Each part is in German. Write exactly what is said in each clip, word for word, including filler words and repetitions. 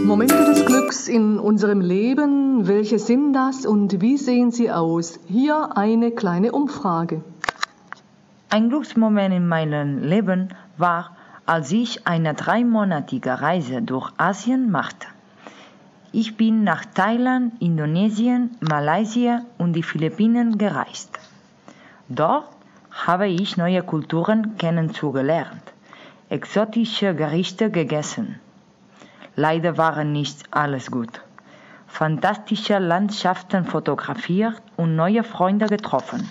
Momente des Glücks in unserem Leben, welche sind das und wie sehen sie aus? Hier eine kleine Umfrage. Ein Glücksmoment in meinem Leben war, als ich eine dreimonatige Reise durch Asien machte. Ich bin nach Thailand, Indonesien, Malaysia und die Philippinen gereist. Dort habe ich neue Kulturen kennengelernt, exotische Gerichte gegessen. Leider war nicht alles gut. Fantastische Landschaften fotografiert und neue Freunde getroffen.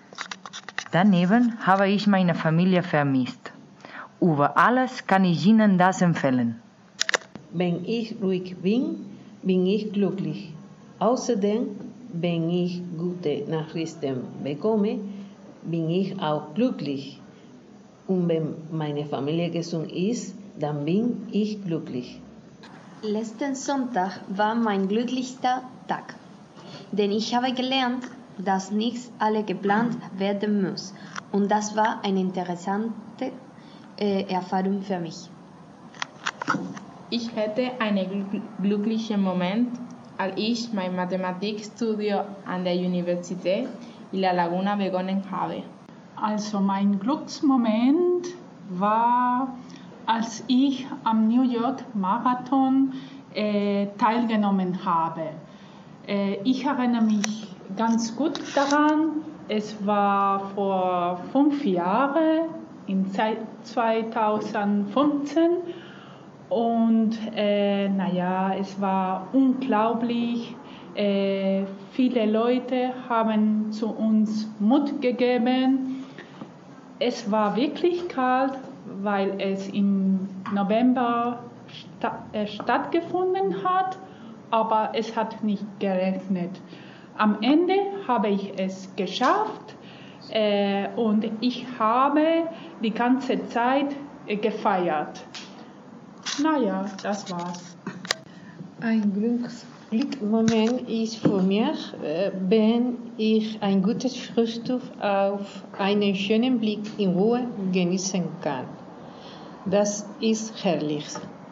Daneben habe ich meine Familie vermisst. Über alles kann ich Ihnen das empfehlen. Wenn ich ruhig bin, bin ich glücklich. Außerdem, wenn ich gute Nachrichten bekomme, bin ich auch glücklich. Und wenn meine Familie gesund ist, dann bin ich glücklich. Letzten Sonntag war mein glücklichster Tag, denn ich habe gelernt, dass nicht alles geplant werden muss. Und das war eine interessante äh, Erfahrung für mich. Ich hatte einen glücklichen Moment, als ich mein Mathematikstudium an der Universität in La Laguna begonnen habe. Also mein Glücksmoment war, als ich am New York Marathon äh, teilgenommen habe. Äh, ich erinnere mich ganz gut daran. Es war vor fünf Jahren, im zweitausendfünfzehn. Und äh, naja, es war unglaublich. Äh, viele Leute haben zu uns Mut gegeben. Es war wirklich kalt, weil es im November sta- äh, stattgefunden hat, aber es hat nicht geregnet. Am Ende habe ich es geschafft äh, und ich habe die ganze Zeit äh, gefeiert. Naja, das war's. Ein Glücksmoment ist für mich, äh, wenn ich ein gutes Frühstück auf einen schönen Blick in Ruhe genießen kann. Das ist herrlich.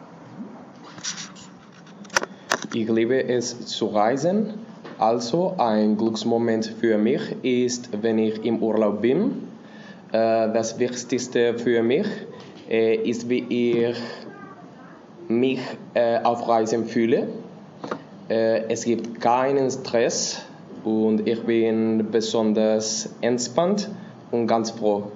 Ich liebe es zu reisen, also ein Glücksmoment für mich ist, wenn ich im Urlaub bin. Äh, das Wichtigste für mich äh, ist, wie ich mich äh, auf Reisen fühle. Äh, es gibt keinen Stress und ich bin besonders entspannt und ganz froh.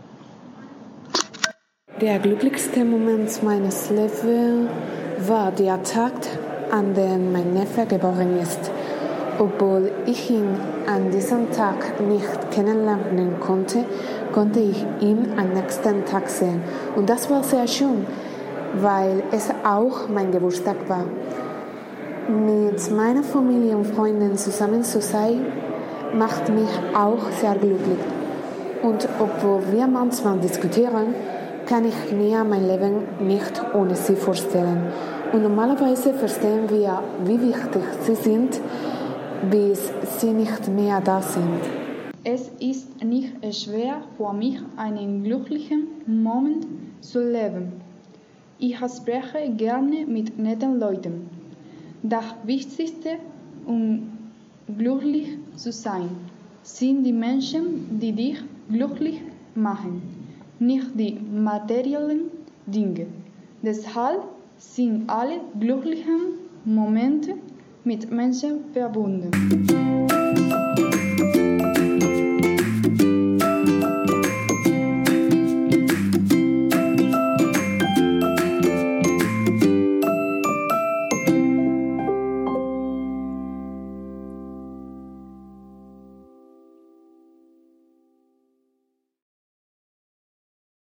Der glücklichste Moment meines Lebens war der Tag, an dem mein Neffe geboren ist. Obwohl ich ihn an diesem Tag nicht kennenlernen konnte, konnte ich ihn am nächsten Tag sehen. Und das war sehr schön, weil es auch mein Geburtstag war. Mit meiner Familie und Freunden zusammen zu sein, macht mich auch sehr glücklich. Und obwohl wir manchmal diskutieren, kann ich mir mein Leben nicht ohne sie vorstellen. Und normalerweise verstehen wir, wie wichtig sie sind, bis sie nicht mehr da sind. Es ist nicht schwer für mich, einen glücklichen Moment zu leben. Ich spreche gerne mit netten Leuten. Das Wichtigste, um glücklich zu sein, sind die Menschen, die dich glücklich machen, nicht die materiellen Dinge. Deshalb sind alle glücklichen Momente mit Menschen verbunden.